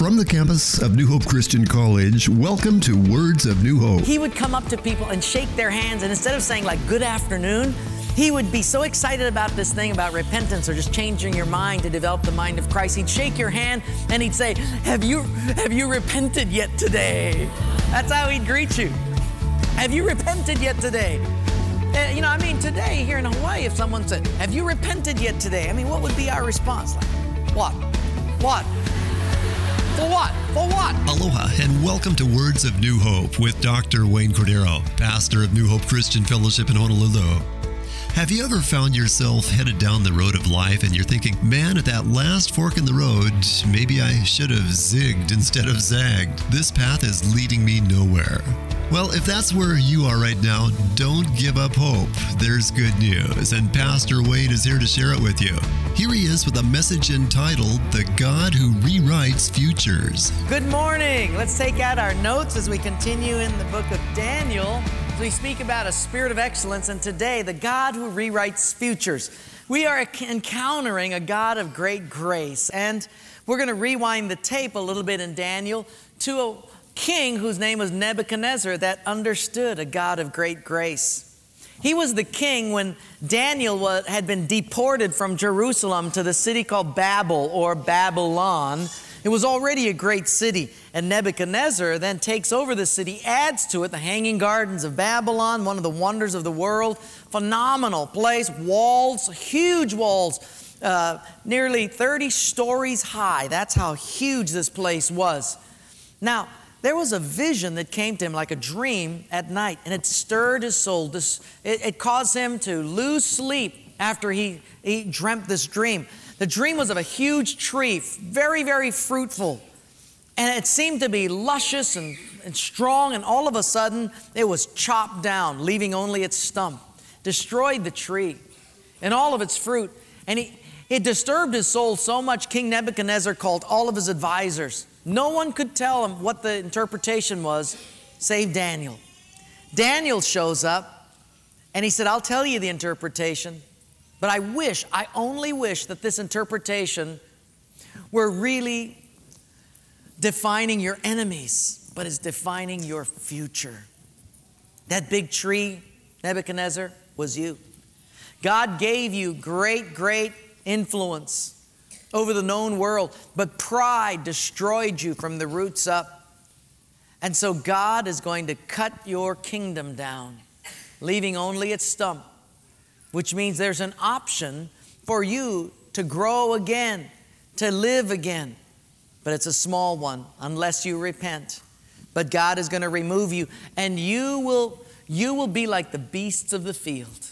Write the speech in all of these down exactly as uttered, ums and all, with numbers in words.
From the campus of New Hope Christian College, welcome to Words of New Hope. He would come up to people and shake their hands, and instead of saying like, good afternoon, he would be so excited about this thing about repentance or just changing your mind to develop the mind of Christ. He'd shake your hand and he'd say, have you, have you repented yet today? That's how he'd greet you. Have you repented yet today? Uh, you know, I mean, today here in Hawaii, if someone said, have you repented yet today? I mean, what would be our response? Like, what? What? For what? For what? Aloha and welcome to Words of New Hope with Doctor Wayne Cordero, pastor of New Hope Christian Fellowship in Honolulu. Have you ever found yourself headed down the road of life and you're thinking, man, at that last fork in the road, maybe I should have zigged instead of zagged. This path is leading me nowhere. Well, if that's where you are right now, don't give up hope. There's good news, and Pastor Wayne is here to share it with you. Here he is with a message entitled, The God Who Rewrites Futures. Good morning. Let's take out our notes as we continue in the book of Daniel. We speak about a spirit of excellence, and today, the God who rewrites futures. We are encountering a God of great grace, and we're going to rewind the tape a little bit in Daniel to a king whose name was Nebuchadnezzar that understood a God of great grace. He was the king when Daniel was, had been deported from Jerusalem to the city called Babel or Babylon. It was already a great city, and Nebuchadnezzar then takes over the city, adds to it the Hanging Gardens of Babylon, one of the wonders of the world. Phenomenal place, walls, huge walls, uh, nearly thirty stories high. That's how huge this place was. Now, there was a vision that came to him like a dream at night, and it stirred his soul. This, it, it caused him to lose sleep after he, he dreamt this dream. The dream was of a huge tree, very, very fruitful. And it seemed to be luscious and, and strong, and all of a sudden, it was chopped down, leaving only its stump. Destroyed the tree and all of its fruit. And he, it disturbed his soul so much, King Nebuchadnezzar called all of his advisors. No one could tell him what the interpretation was, save Daniel. Daniel shows up, and he said, I'll tell you the interpretation. But I wish, I only wish that this interpretation were really defining your enemies, but is defining your future. That big tree, Nebuchadnezzar, was you. God gave you great, great influence over the known world, but pride destroyed you from the roots up. And so God is going to cut your kingdom down, leaving only its stump, which means there's an option for you to grow again, to live again. But it's a small one unless you repent. But God is going to remove you, and you will, you will be like the beasts of the field.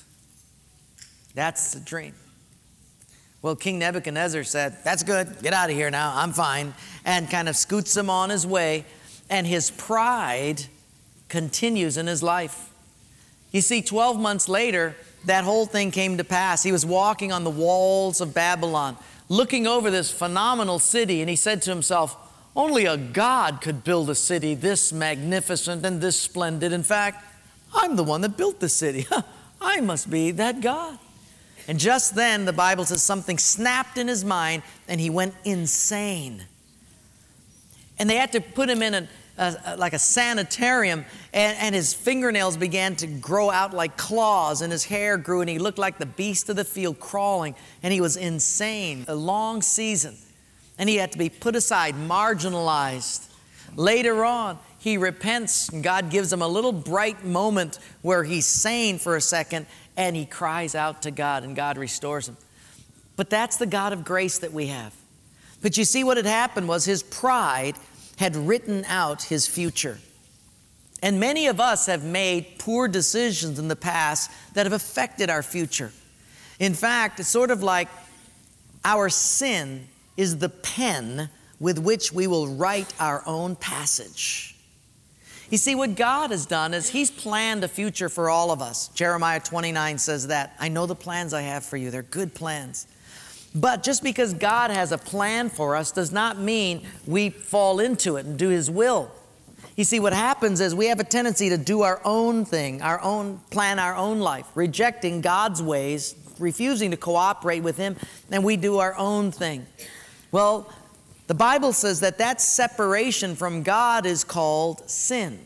That's the dream. Well, King Nebuchadnezzar said, that's good, get out of here now, I'm fine, and kind of scoots him on his way, and his pride continues in his life. You see, twelve months later, that whole thing came to pass. He was walking on the walls of Babylon, looking over this phenomenal city, and he said to himself, only a God could build a city this magnificent and this splendid. In fact, I'm the one that built the city. I must be that God. And just then, the Bible says something snapped in his mind, and he went insane. And they had to put him in a, a, like a sanitarium, and, and his fingernails began to grow out like claws, and his hair grew, and he looked like the beast of the field crawling, and he was insane. A long season, and he had to be put aside, marginalized. Later on, he repents, and God gives him a little bright moment where he's sane for a second, and he cries out to God, and God restores him. But that's the God of grace that we have. But you see, what had happened was his pride had written out his future. And many of us have made poor decisions in the past that have affected our future. In fact, it's sort of like our sin is the pen with which we will write our own passage. You see, what God has done is He's planned a future for all of us. Jeremiah twenty-nine says that. I know the plans I have for you. They're good plans. But just because God has a plan for us does not mean we fall into it and do His will. You see, what happens is we have a tendency to do our own thing, our own plan, our own life, rejecting God's ways, refusing to cooperate with Him, and we do our own thing. Well, The Bible says that that separation from God is called sin.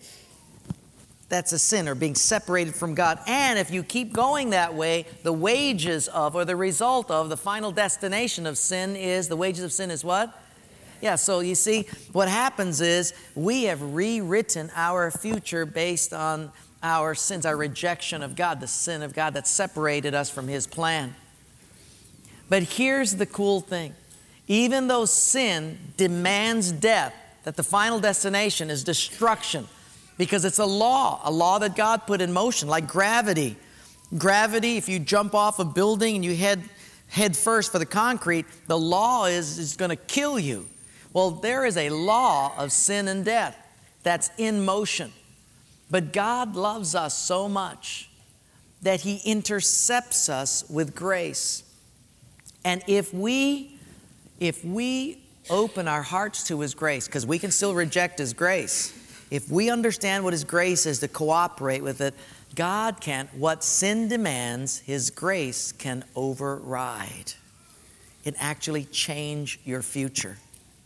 That's a sin, or being separated from God. And if you keep going that way, the wages of, or the result of, the final destination of sin is, the wages of sin is what? Yeah, so you see, what happens is we have rewritten our future based on our sins, our rejection of God, the sin of God that separated us from His plan. But here's the cool thing. Even though sin demands death, that the final destination is destruction, because it's a law, a law that God put in motion, like gravity. Gravity, if you jump off a building and you head, head first for the concrete, the law is, is going to kill you. Well, there is a law of sin and death that's in motion. But God loves us so much that He intercepts us with grace. And if we, if we open our hearts to His grace, because we can still reject His grace, if we understand what His grace is to cooperate with it, God can, what sin demands, His grace can override. It actually change your future.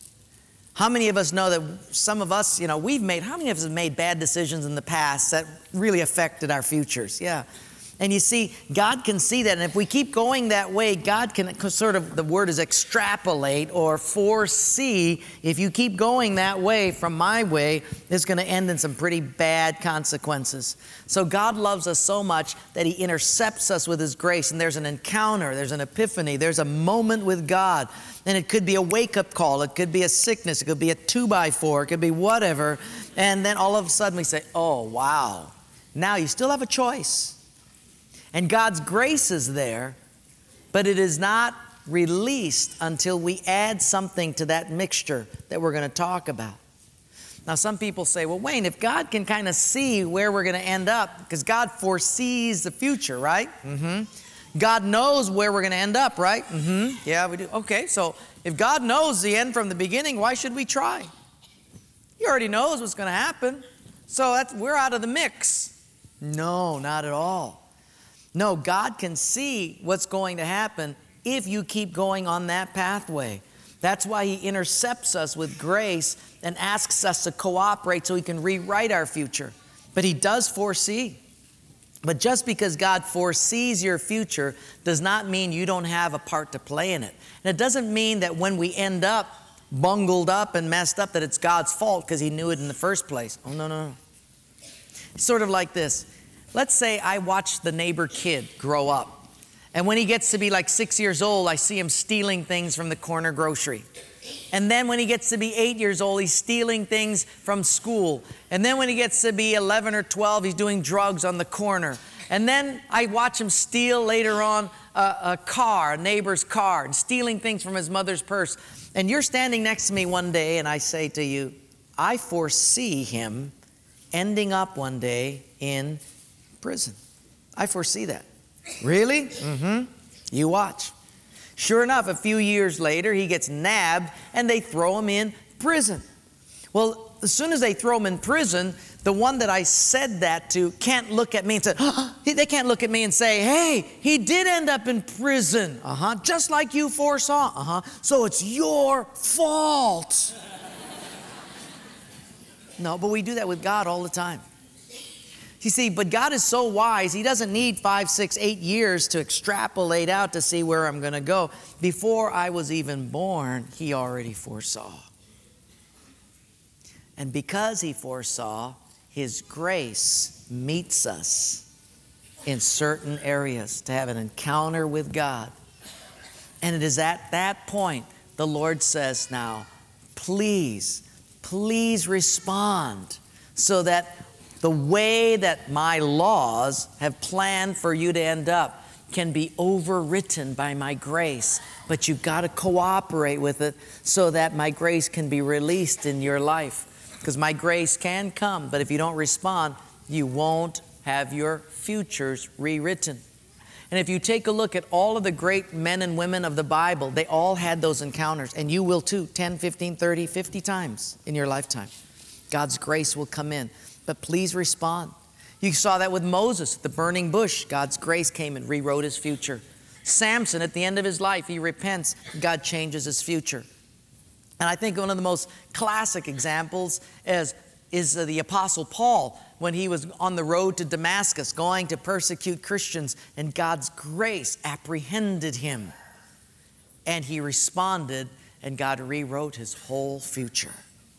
How many of us know that some of us, you know, we've made, how many of us have made bad decisions in the past that really affected our futures? Yeah. And you see, God can see that. And if we keep going that way, God can sort of, the word is extrapolate or foresee. If you keep going that way from my way, it's going to end in some pretty bad consequences. So God loves us so much that He intercepts us with His grace. And there's an encounter, there's an epiphany, there's a moment with God. And it could be a wake-up call, it could be a sickness, it could be a two-by-four, it could be whatever. And then all of a sudden we say, oh, wow. Now you still have a choice. And God's grace is there, but it is not released until we add something to that mixture that we're going to talk about. Now, some people say, well, Wayne, if God can kind of see where we're going to end up, because God foresees the future, right? Mm-hmm. God knows where we're going to end up, right? Mm-hmm. Yeah, we do. Okay, so if God knows the end from the beginning, why should we try? He already knows what's going to happen. So that's, we're out of the mix. No, not at all. No, God can see what's going to happen if you keep going on that pathway. That's why He intercepts us with grace and asks us to cooperate so He can rewrite our future. But He does foresee. But just because God foresees your future does not mean you don't have a part to play in it. And it doesn't mean that when we end up bungled up and messed up that it's God's fault because He knew it in the first place. Oh, no, no, no. It's sort of like this. Let's say I watch the neighbor kid grow up. And when he gets to be like six years old, I see him stealing things from the corner grocery. And then when he gets to be eight years old, he's stealing things from school. And then when he gets to be eleven or twelve, he's doing drugs on the corner. And then I watch him steal later on a, a car, a neighbor's car, and stealing things from his mother's purse. And you're standing next to me one day and I say to you, I foresee him ending up one day in prison. I foresee that. Really? Mm-hmm. You watch. Sure enough, a few years later, he gets nabbed and they throw him in prison. Well, as soon as they throw him in prison, the one that I said that to can't look at me and say, oh, they can't look at me and say, hey, he did end up in prison. Uh-huh. Just like you foresaw. Uh-huh. So it's your fault. No, but we do that with God all the time. You see, but God is so wise, He doesn't need five, six, eight years to extrapolate out to see where I'm going to go. Before I was even born, He already foresaw. And because He foresaw, His grace meets us in certain areas to have an encounter with God. And it is at that point the Lord says, now, please, please respond so that the way that my laws have planned for you to end up can be overwritten by my grace. But you've got to cooperate with it so that my grace can be released in your life. Because my grace can come, but if you don't respond, you won't have your futures rewritten. And if you take a look at all of the great men and women of the Bible, they all had those encounters. And you will too, ten, fifteen, thirty, fifty times in your lifetime. God's grace will come in. But please respond. You saw that with Moses at the burning bush. God's grace came and rewrote his future. Samson, at the end of his life, he repents. God changes his future. And I think one of the most classic examples is, is uh, the Apostle Paul when he was on the road to Damascus going to persecute Christians, and God's grace apprehended him. And he responded, and God rewrote his whole future.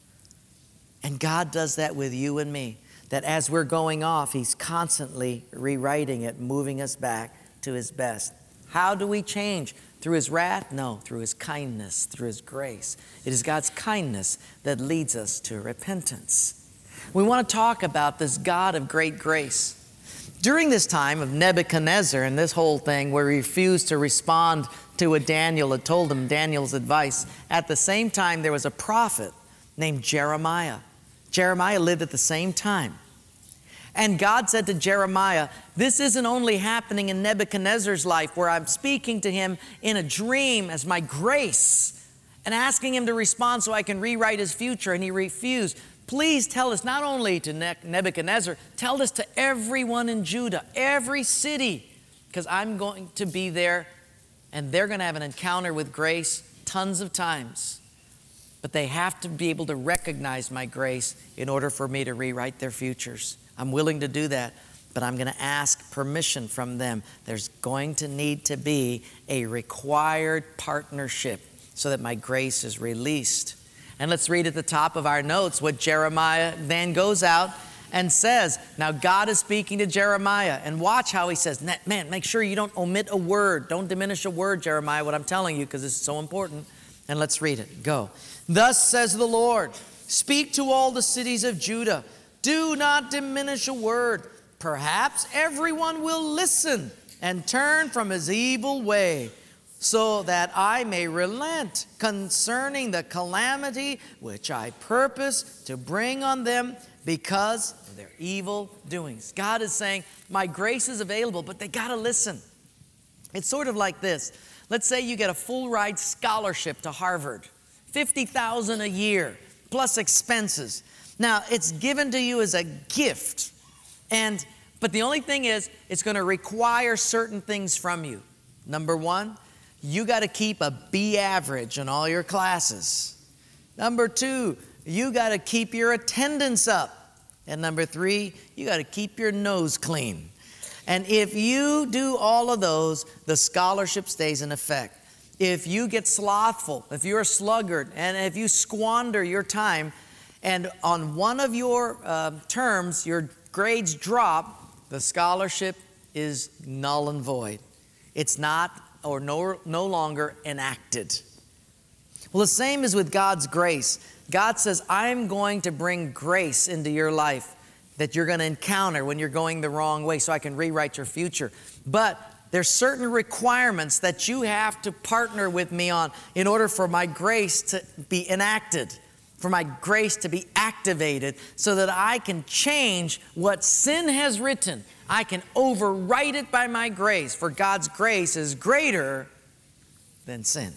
And God does that with you and me, that as we're going off, He's constantly rewriting it, moving us back to His best. How do we change? Through His wrath? No, through His kindness, through His grace. It is God's kindness that leads us to repentance. We want to talk about this God of great grace. During this time of Nebuchadnezzar and this whole thing where he refused to respond to what Daniel had told him, Daniel's advice, at the same time there was a prophet named Jeremiah. Jeremiah lived at the same time. And God said to Jeremiah, this isn't only happening in Nebuchadnezzar's life where I'm speaking to him in a dream as my grace and asking him to respond so I can rewrite his future, and he refused. Please tell us not only to Nebuchadnezzar, tell this to everyone in Judah, every city, because I'm going to be there and they're going to have an encounter with grace tons of times. But they have to be able to recognize my grace in order for me to rewrite their futures. I'm willing to do that, but I'm going to ask permission from them. There's going to need to be a required partnership so that my grace is released. And let's read at the top of our notes what Jeremiah then goes out and says. Now God is speaking to Jeremiah, and watch how he says, man, make sure you don't omit a word. Don't diminish a word, Jeremiah, what I'm telling you, because this is so important. And let's read it. Go. Thus says the Lord, speak to all the cities of Judah. Do not diminish a word. Perhaps everyone will listen and turn from his evil way, so that I may relent concerning the calamity which I purpose to bring on them because of their evil doings. God is saying, my grace is available, but they got to listen. It's sort of like this. Let's say you get a full ride scholarship to Harvard, fifty thousand dollars a year, plus expenses. Now, it's given to you as a gift, and but the only thing is, it's going to require certain things from you. Number one, you got to keep a B average in all your classes. Number two, you got to keep your attendance up. And number three, you got to keep your nose clean. And if you do all of those, the scholarship stays in effect. If you get slothful, if you're a sluggard, and if you squander your time, and on one of your uh, terms, your grades drop, the scholarship is null and void. It's not or no, no longer enacted. Well, the same is with God's grace. God says, I'm going to bring grace into your life that you're going to encounter when you're going the wrong way so I can rewrite your future. But there's certain requirements that you have to partner with me on in order for my grace to be enacted, for my grace to be activated so that I can change what sin has written. I can overwrite it by my grace, for God's grace is greater than sin.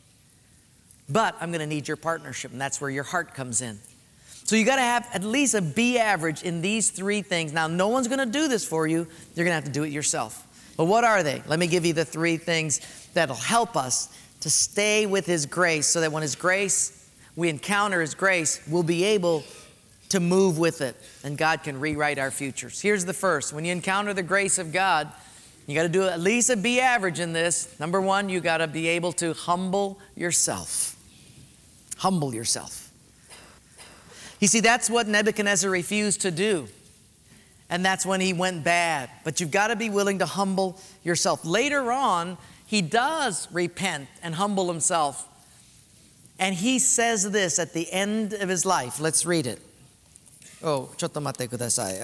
But I'm going to need your partnership, and that's where your heart comes in. So you got to have at least a B average in these three things. Now, no one's going to do this for you. You're going to have to do it yourself. But what are they? Let me give you the three things that'll help us to stay with His grace so that when His grace, we encounter His grace, we'll be able to move with it, and God can rewrite our futures. Here's the first. When you encounter the grace of God, you got to do at least a B average in this. Number one, you got to be able to humble yourself. Humble yourself. You see, that's what Nebuchadnezzar refused to do. And that's when he went bad. But you've got to be willing to humble yourself. Later on, he does repent and humble himself. And he says this at the end of his life. Let's read it. Oh, chotto matte kudasai.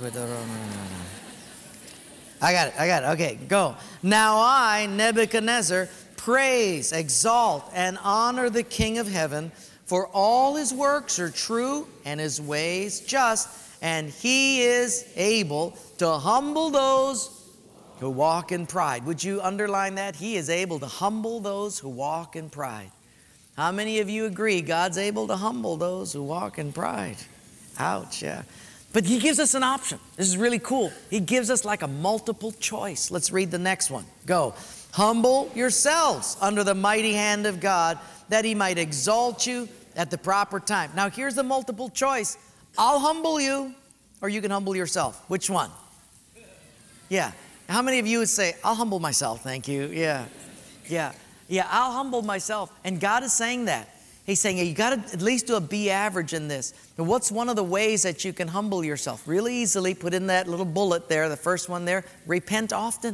I got it, I got it. Okay, go. Now I, Nebuchadnezzar, praise, exalt, and honor the King of heaven, for all His works are true and His ways just, and He is able to humble those who walk in pride. Would you underline that? He is able to humble those who walk in pride. How many of you agree God's able to humble those who walk in pride? Ouch, yeah. But He gives us an option. This is really cool. He gives us like a multiple choice. Let's read the next one. Go. Humble yourselves under the mighty hand of God, that he might exalt you at the proper time. Now here's the multiple choice. I'll humble you, or you can humble yourself. Which one? Yeah. How many of you would say, I'll humble myself, thank you. Yeah. Yeah. Yeah, I'll humble myself. And God is saying that. He's saying, you got to at least do a B average in this. And what's one of the ways that you can humble yourself? Really easily, put in that little bullet there, the first one there, repent often.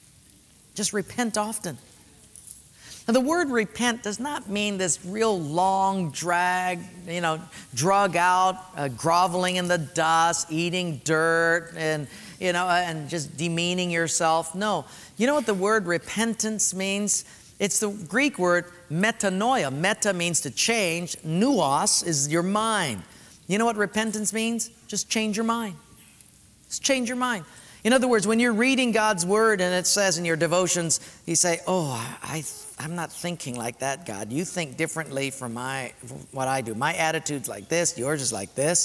Just repent often. Now, the word repent does not mean this real long drag, you know, drug out, uh, groveling in the dust, eating dirt, and, you know, and just demeaning yourself. No. You know what the word repentance means? It's the Greek word metanoia. Meta means to change. Nuos is your mind. You know what repentance means? Just change your mind. Just change your mind. In other words, when you're reading God's word and it says in your devotions, you say, oh, I, I'm not thinking like that, God. You think differently from my from what I do. My attitude's like this. Yours is like this.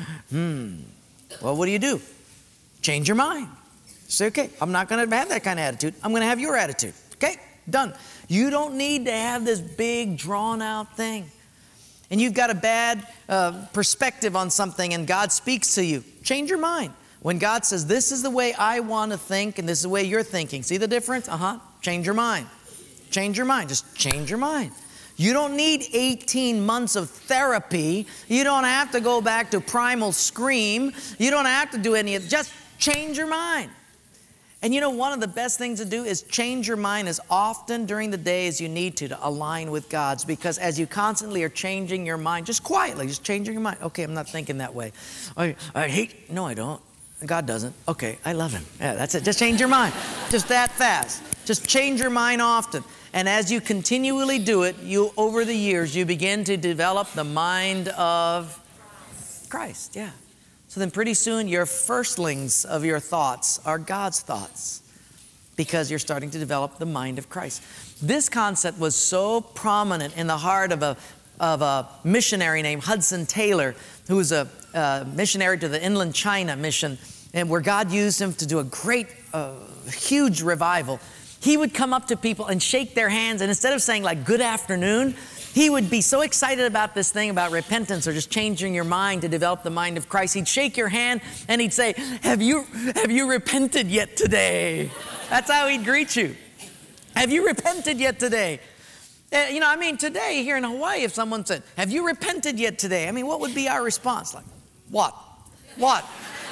Hmm. Well, what do you do? Change your mind. Say, okay, I'm not going to have that kind of attitude. I'm going to have your attitude. Okay, done. You don't need to have this big, drawn-out thing. And you've got a bad uh, perspective on something and God speaks to you. Change your mind. When God says, this is the way I want to think and this is the way you're thinking. See the difference? Uh-huh. Change your mind. Change your mind. Just change your mind. You don't need eighteen months of therapy. You don't have to go back to primal scream. You don't have to do any of it. Just change your mind. And you know, one of the best things to do is change your mind as often during the day as you need to, to align with God's. Because as you constantly are changing your mind, just quietly, just changing your mind. Okay, I'm not thinking that way. I, I hate, no, I don't. God doesn't. Okay, I love him. Yeah, that's it. Just change your mind. Just that fast. Just change your mind often. And as you continually do it, you, over the years, you begin to develop the mind of Christ. Yeah. So then pretty soon your firstlings of your thoughts are God's thoughts because you're starting to develop the mind of Christ. This concept was so prominent in the heart of a, of a missionary named Hudson Taylor, who was a uh, missionary to the Inland China mission, and where God used him to do a great, uh, huge revival. He would come up to people and shake their hands, and instead of saying like, good afternoon, he would be so excited about this thing about repentance or just changing your mind to develop the mind of Christ. He'd shake your hand and he'd say, have you, have you repented yet today? That's how he'd greet you. Have you repented yet today? Uh, you know, I mean, today here in Hawaii, if someone said, have you repented yet today? I mean, what would be our response? Like, what? What?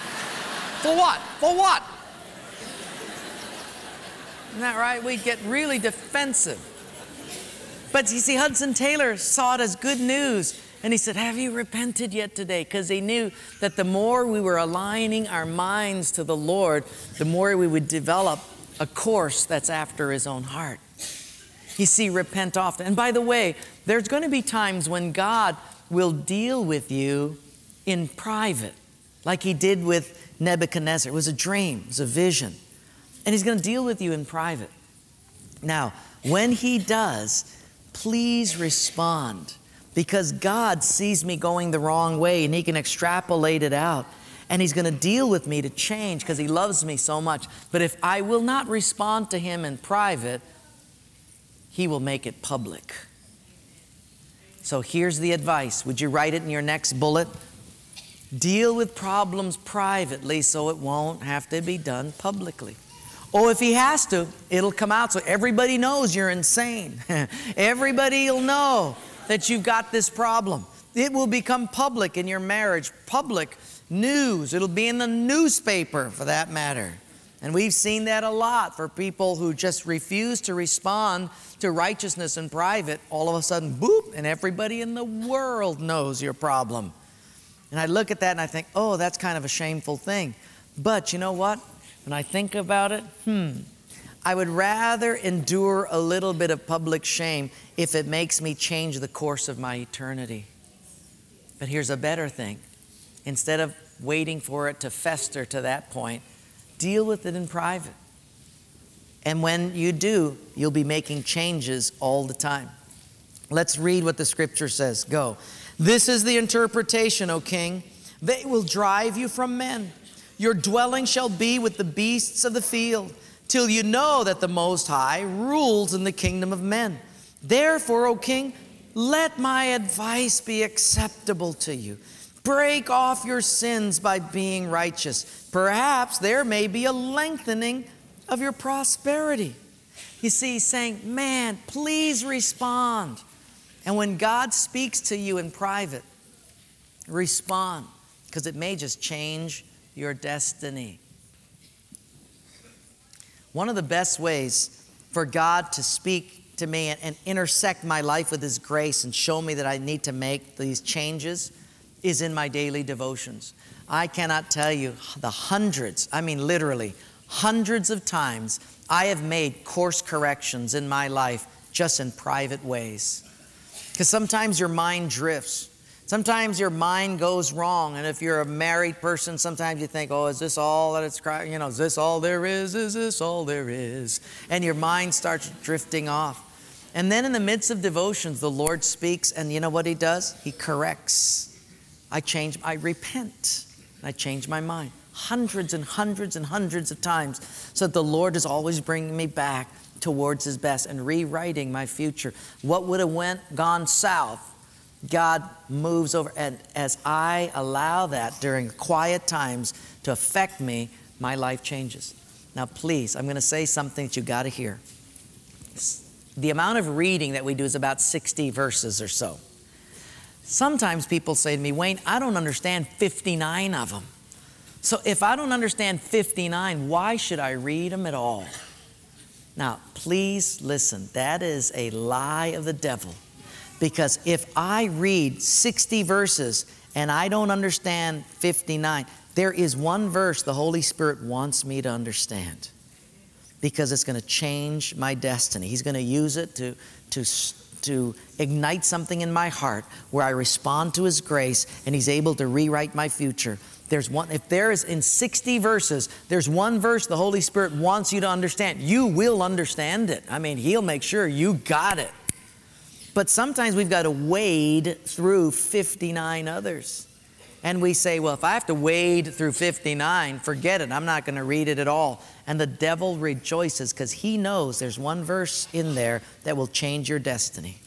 For what? For what? Isn't that right? We'd get really defensive. But you see, Hudson Taylor saw it as good news. And he said, have you repented yet today? Because he knew that the more we were aligning our minds to the Lord, the more we would develop a course that's after his own heart. You see, repent often. And by the way, there's going to be times when God will deal with you in private, like he did with Nebuchadnezzar. It was a dream, it was a vision. And he's going to deal with you in private. Now, when he does, please respond, because God sees me going the wrong way and he can extrapolate it out. And he's going to deal with me to change because he loves me so much. But if I will not respond to him in private, he will make it public. So here's the advice. Would you write it in your next bullet? Deal with problems privately so it won't have to be done publicly. Oh, if he has to, it'll come out so everybody knows you're insane. Everybody will know that you've got this problem. It will become public in your marriage, public news. It'll be in the newspaper for that matter. And we've seen that a lot for people who just refuse to respond to righteousness in private. All of a sudden, boop, and everybody in the world knows your problem. And I look at that and I think, oh, that's kind of a shameful thing. But you know what? When I think about it, hmm, I would rather endure a little bit of public shame if it makes me change the course of my eternity. But here's a better thing. Instead of waiting for it to fester to that point, deal with it in private. And when you do, you'll be making changes all the time. Let's read what the scripture says. Go. This is the interpretation, O king. They will drive you from men. Your dwelling shall be with the beasts of the field, till you know that the Most High rules in the kingdom of men. Therefore, O king, Let my advice be acceptable to you. Break off your sins by being righteous. Perhaps there may be a lengthening of your prosperity. You see, he's saying, man, please respond. And when God speaks to you in private, respond, because it may just change your destiny. One of the best ways for God to speak to me and, and intersect my life with His grace and show me that I need to make these changes is in my daily devotions. I cannot tell you the hundreds, I mean literally hundreds of times I have made course corrections in my life just in private ways. Because sometimes your mind drifts. Sometimes your mind goes wrong. And if you're a married person, sometimes you think, oh, is this all that it's, you know, is this all there is? Is this all there is? And your mind starts drifting off. And then in the midst of devotions, the Lord speaks, and you know what He does? He corrects. I change, I repent. I change my mind. Hundreds and hundreds and hundreds of times. So that the Lord is always bringing me back towards His best and rewriting my future. What would have went, gone south, God moves over. And as I allow that during quiet times to affect me, my life changes. Now, please, I'm going to say something that you got to hear. The amount of reading that we do is about sixty verses or so. Sometimes people say to me, Wayne, I don't understand fifty-nine of them. So if I don't understand fifty-nine, why should I read them at all? Now, please listen. That is a lie of the devil. Because if I read sixty verses and I don't understand fifty-nine, there is one verse the Holy Spirit wants me to understand. Because it's going to change my destiny. He's going to use it to, to, to ignite something in my heart where I respond to His grace and He's able to rewrite my future. There's one, if there is in sixty verses, there's one verse the Holy Spirit wants you to understand. You will understand it. I mean, He'll make sure you got it. But sometimes we've got to wade through fifty-nine others. And we say, well, if I have to wade through fifty-nine, forget it. I'm not going to read it at all. And the devil rejoices because he knows there's one verse in there that will change your destiny.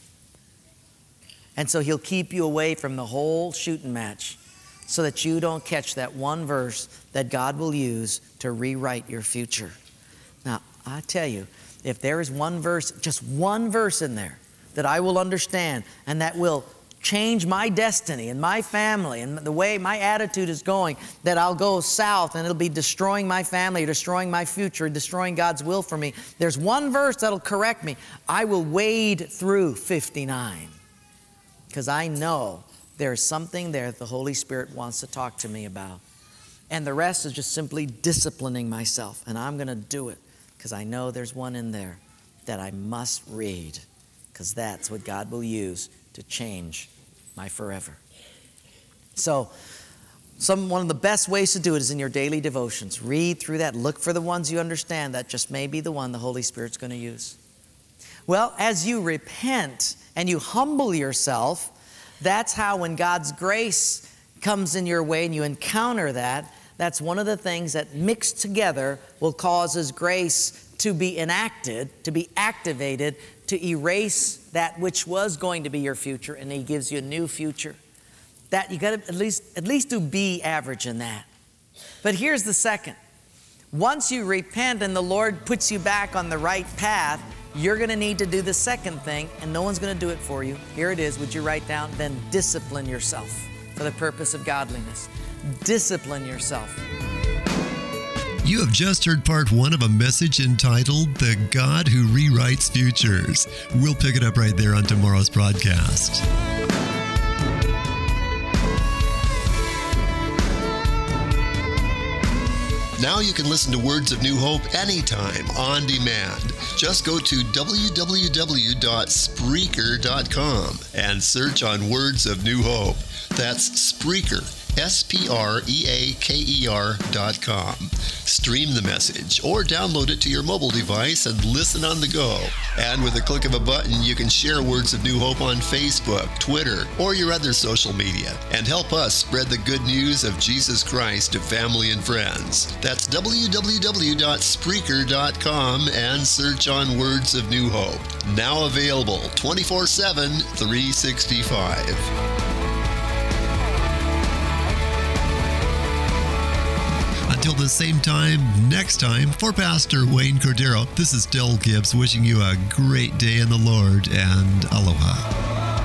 And so he'll keep you away from the whole shooting match so that you don't catch that one verse that God will use to rewrite your future. Now, I tell you, if there is one verse, just one verse in there that I will understand and that will change my destiny and my family and the way my attitude is going, that I'll go south and it'll be destroying my family, destroying my future, destroying God's will for me. There's one verse that'll correct me. I will wade through fifty-nine because I know there's something there that the Holy Spirit wants to talk to me about. And the rest is just simply disciplining myself. And I'm going to do it because I know there's one in there that I must read because that's what God will use to change my forever. So, some one of the best ways to do it is in your daily devotions. Read through that. Look for the ones you understand. That just may be the one the Holy Spirit's going to use. Well, as you repent and you humble yourself, that's how when God's grace comes in your way and you encounter that, that's one of the things that mixed together will cause His grace to be enacted, to be activated, to erase that which was going to be your future, and He gives you a new future. That you got to at least at least do B average in that. But here's the second. Once you repent and the Lord puts you back on the right path, you're going to need to do the second thing, and no one's going to do it for you. Here it is. Would you write down? Then discipline yourself for the purpose of godliness. Discipline yourself. You have just heard part one of a message entitled The God Who Rewrites Futures. We'll pick it up right there on tomorrow's broadcast. Now you can listen to Words of New Hope anytime, on demand. Just go to w w w dot spreaker dot com and search on Words of New Hope. That's Spreaker, S P R E A K E R dot com. Stream the message or download it to your mobile device and listen on the go. And with a click of a button, you can share Words of New Hope on Facebook, Twitter, or your other social media and help us spread the good news of Jesus Christ to family and friends. That's w w w dot spreaker dot com and search on Words of New Hope. Now available twenty-four seven, three sixty-five. Until the same time next time, for Pastor Wayne Cordero, this is Del Gibbs wishing you a great day in the Lord and aloha.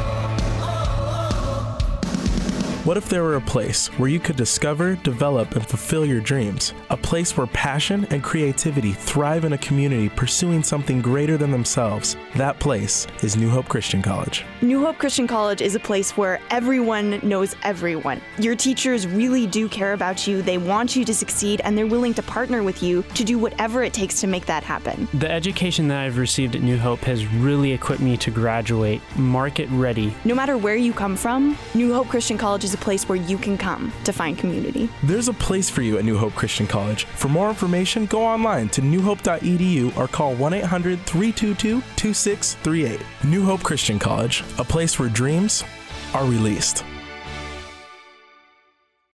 What if there were a place where you could discover, develop, and fulfill your dreams? A place where passion and creativity thrive in a community pursuing something greater than themselves. That place is New Hope Christian College. New Hope Christian College is a place where everyone knows everyone. Your teachers really do care about you, they want you to succeed, and they're willing to partner with you to do whatever it takes to make that happen. The education that I've received at New Hope has really equipped me to graduate market ready. No matter where you come from, New Hope Christian College is a place where you can come to find community. There's a place for you at New Hope Christian College. For more information, go online to new hope dot e d u or call one eight hundred, three two two, two six three eight. New Hope Christian College, a place where dreams are released.